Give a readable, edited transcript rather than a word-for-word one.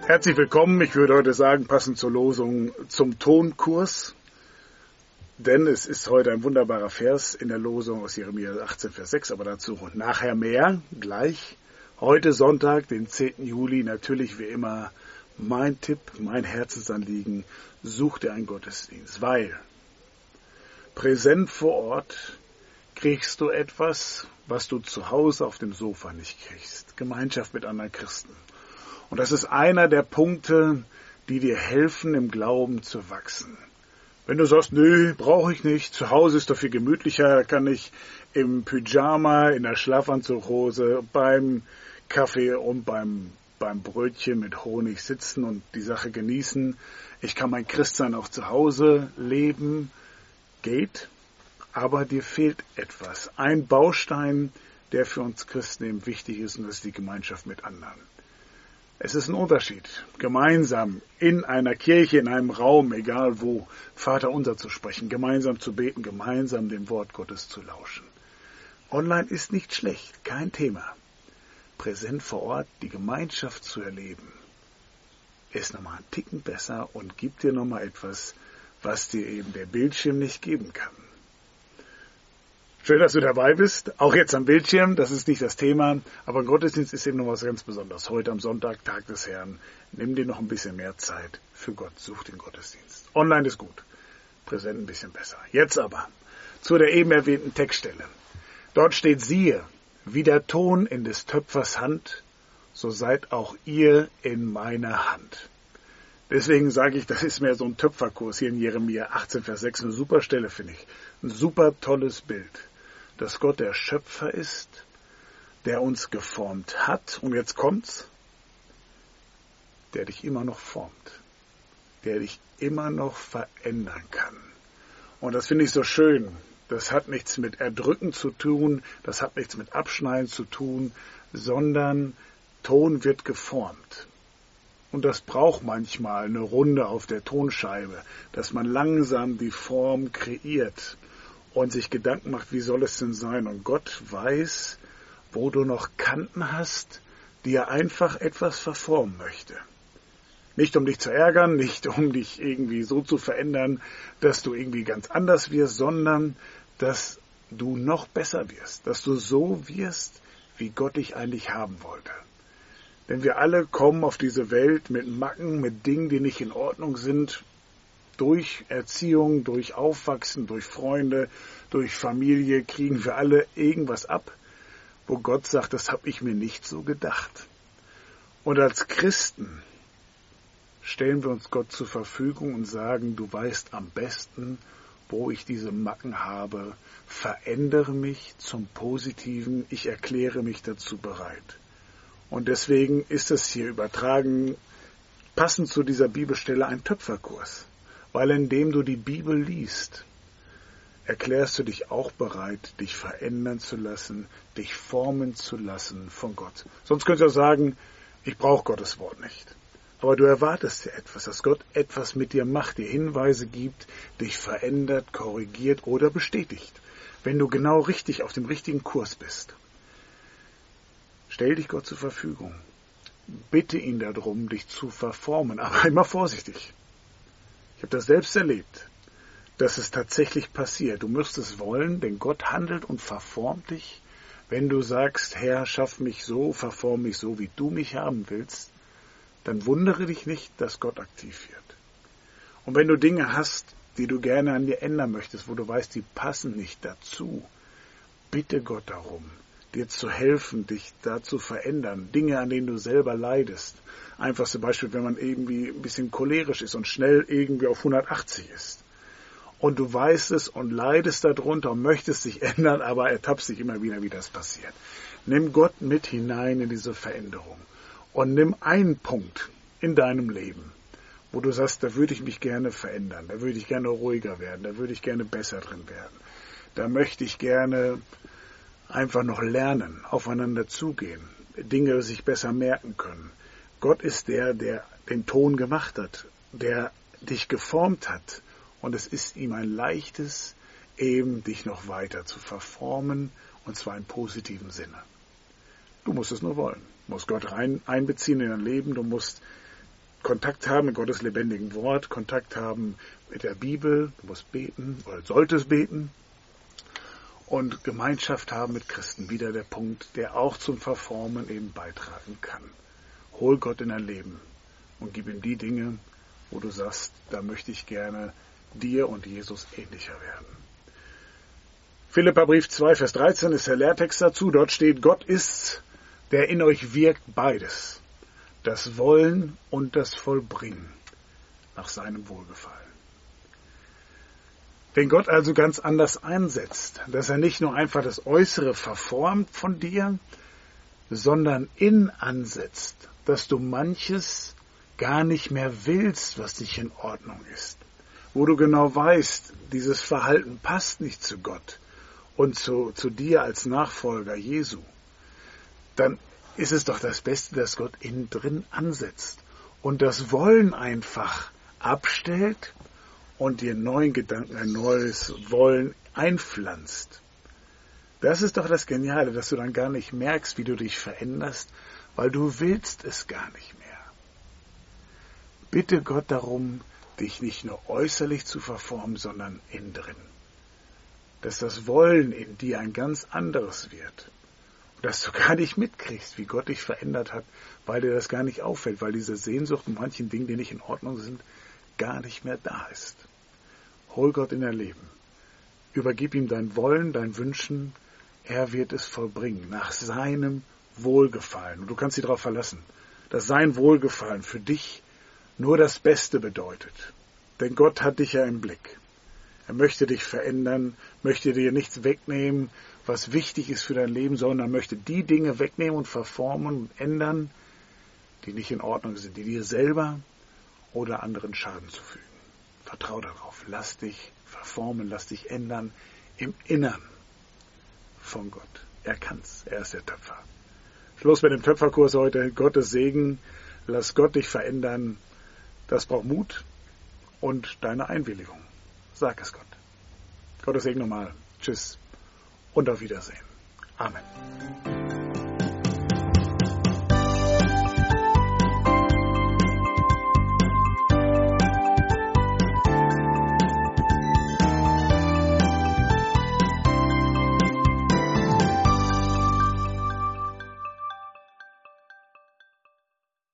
Herzlich willkommen, ich würde heute sagen, passend zur Losung, zum Tonkurs. Denn es ist heute ein wunderbarer Vers in der Losung aus Jeremia 18, Vers 6, aber dazu nachher mehr, gleich. Heute Sonntag, den 10. Juli, natürlich wie immer mein Tipp, mein Herzensanliegen, such dir einen Gottesdienst, weil präsent vor Ort kriegst du etwas, was du zu Hause auf dem Sofa nicht kriegst. Gemeinschaft mit anderen Christen. Und das ist einer der Punkte, die dir helfen, im Glauben zu wachsen. Wenn du sagst, nö, brauche ich nicht, zu Hause ist doch viel gemütlicher, da kann ich im Pyjama, in der Schlafanzughose, beim Kaffee und beim Brötchen mit Honig sitzen und die Sache genießen. Ich kann mein Christsein auch zu Hause leben, geht, aber dir fehlt etwas. Ein Baustein, der für uns Christen eben wichtig ist, und das ist die Gemeinschaft mit anderen. Es ist ein Unterschied, gemeinsam in einer Kirche, in einem Raum, egal wo, Vater unser zu sprechen, gemeinsam zu beten, gemeinsam dem Wort Gottes zu lauschen. Online ist nicht schlecht, kein Thema. Präsent vor Ort, die Gemeinschaft zu erleben, ist nochmal einen Ticken besser und gibt dir nochmal etwas, was dir eben der Bildschirm nicht geben kann. Schön, dass du dabei bist, auch jetzt am Bildschirm, das ist nicht das Thema, aber Gottesdienst ist eben noch was ganz Besonderes. Heute am Sonntag, Tag des Herrn, nimm dir noch ein bisschen mehr Zeit für Gott, such den Gottesdienst. Online ist gut, präsent ein bisschen besser. Jetzt aber zu der eben erwähnten Textstelle. Dort steht, siehe, wie der Ton in des Töpfers Hand, so seid auch ihr in meiner Hand. Deswegen sage ich, das ist mehr so ein Töpferkurs hier in Jeremia 18, Vers 6, eine super Stelle, finde ich. Ein super tolles Bild, dass Gott der Schöpfer ist, der uns geformt hat. Und jetzt kommt's, der dich immer noch formt, der dich immer noch verändern kann. Und das finde ich so schön. Das hat nichts mit Erdrücken zu tun, das hat nichts mit Abschneiden zu tun, sondern Ton wird geformt. Und das braucht manchmal eine Runde auf der Tonscheibe, dass man langsam die Form kreiert und sich Gedanken macht, wie soll es denn sein? Und Gott weiß, wo du noch Kanten hast, die er einfach etwas verformen möchte. Nicht um dich zu ärgern, nicht um dich irgendwie so zu verändern, dass du irgendwie ganz anders wirst, sondern dass du noch besser wirst, dass du so wirst, wie Gott dich eigentlich haben wollte. Denn wir alle kommen auf diese Welt mit Macken, mit Dingen, die nicht in Ordnung sind, durch Erziehung, durch Aufwachsen, durch Freunde, durch Familie kriegen wir alle irgendwas ab, wo Gott sagt, das habe ich mir nicht so gedacht. Und als Christen stellen wir uns Gott zur Verfügung und sagen, du weißt am besten, wo ich diese Macken habe, verändere mich zum Positiven, ich erkläre mich dazu bereit. Und deswegen ist es hier übertragen, passend zu dieser Bibelstelle, ein Töpferkurs. Weil indem du die Bibel liest, erklärst du dich auch bereit, dich verändern zu lassen, dich formen zu lassen von Gott. Sonst könntest du auch sagen, ich brauche Gottes Wort nicht. Aber du erwartest ja etwas, dass Gott etwas mit dir macht, dir Hinweise gibt, dich verändert, korrigiert oder bestätigt, wenn du genau richtig auf dem richtigen Kurs bist. Stell dich Gott zur Verfügung. Bitte ihn darum, dich zu verformen, aber immer vorsichtig. Ich habe das selbst erlebt, dass es tatsächlich passiert. Du musst es wollen, denn Gott handelt und verformt dich. Wenn du sagst, Herr, schaff mich so, verform mich so, wie du mich haben willst, dann wundere dich nicht, dass Gott aktiv wird. Und wenn du Dinge hast, die du gerne an dir ändern möchtest, wo du weißt, die passen nicht dazu, bitte Gott darum, dir zu helfen, dich da zu verändern. Dinge, an denen du selber leidest. Einfachste Beispiel, wenn man irgendwie ein bisschen cholerisch ist und schnell irgendwie auf 180 ist. Und du weißt es und leidest darunter und möchtest dich ändern, aber ertappst dich immer wieder, wie das passiert. Nimm Gott mit hinein in diese Veränderung. Und nimm einen Punkt in deinem Leben, wo du sagst, da würde ich mich gerne verändern, da würde ich gerne ruhiger werden, da würde ich gerne besser drin werden. Da möchte ich gerne einfach noch lernen, aufeinander zugehen, Dinge sich besser merken können. Gott ist der den Ton gemacht hat, der dich geformt hat. Und es ist ihm ein leichtes, eben dich noch weiter zu verformen, und zwar im positiven Sinne. Du musst es nur wollen. Du musst Gott einbeziehen in dein Leben, du musst Kontakt haben mit Gottes lebendigen Wort, Kontakt haben mit der Bibel, du musst beten oder solltest beten und Gemeinschaft haben mit Christen. Wieder der Punkt, der auch zum Verformen eben beitragen kann. Hol Gott in dein Leben und gib ihm die Dinge, wo du sagst, da möchte ich gerne dir und Jesus ähnlicher werden. Philipperbrief 2, Vers 13 ist der Lehrtext dazu. Dort steht, Gott ist's, der in euch wirkt beides, das Wollen und das Vollbringen nach seinem Wohlgefallen. Wenn Gott also ganz anders einsetzt, dass er nicht nur einfach das Äußere verformt von dir, sondern innen ansetzt, dass du manches gar nicht mehr willst, was nicht in Ordnung ist, wo du genau weißt, dieses Verhalten passt nicht zu Gott und zu dir als Nachfolger Jesu, dann ist es doch das Beste, dass Gott innen drin ansetzt und das Wollen einfach abstellt und dir neuen Gedanken, ein neues Wollen einpflanzt. Das ist doch das Geniale, dass du dann gar nicht merkst, wie du dich veränderst, weil du willst es gar nicht mehr. Bitte Gott darum, dich nicht nur äußerlich zu verformen, sondern innen drin. Dass das Wollen in dir ein ganz anderes wird. Und dass du gar nicht mitkriegst, wie Gott dich verändert hat, weil dir das gar nicht auffällt, weil diese Sehnsucht und manchen Dingen, die nicht in Ordnung sind, gar nicht mehr da ist. Hol Gott in dein Leben. Übergib ihm dein Wollen, dein Wünschen. Er wird es vollbringen, nach seinem Wohlgefallen. Und du kannst dich darauf verlassen, dass sein Wohlgefallen für dich nur das Beste bedeutet. Denn Gott hat dich ja im Blick. Er möchte dich verändern, möchte dir nichts wegnehmen, was wichtig ist für dein Leben, sondern möchte die Dinge wegnehmen und verformen und ändern, die nicht in Ordnung sind, die dir selber oder anderen Schaden zufügen. Vertrau darauf. Lass dich verformen, lass dich ändern im Innern von Gott. Er kann's. Er ist der Töpfer. Schluss mit dem Töpferkurs heute. Gottes Segen. Lass Gott dich verändern. Das braucht Mut und deine Einwilligung. Sag es Gott. Gottes Segen nochmal. Tschüss und auf Wiedersehen. Amen.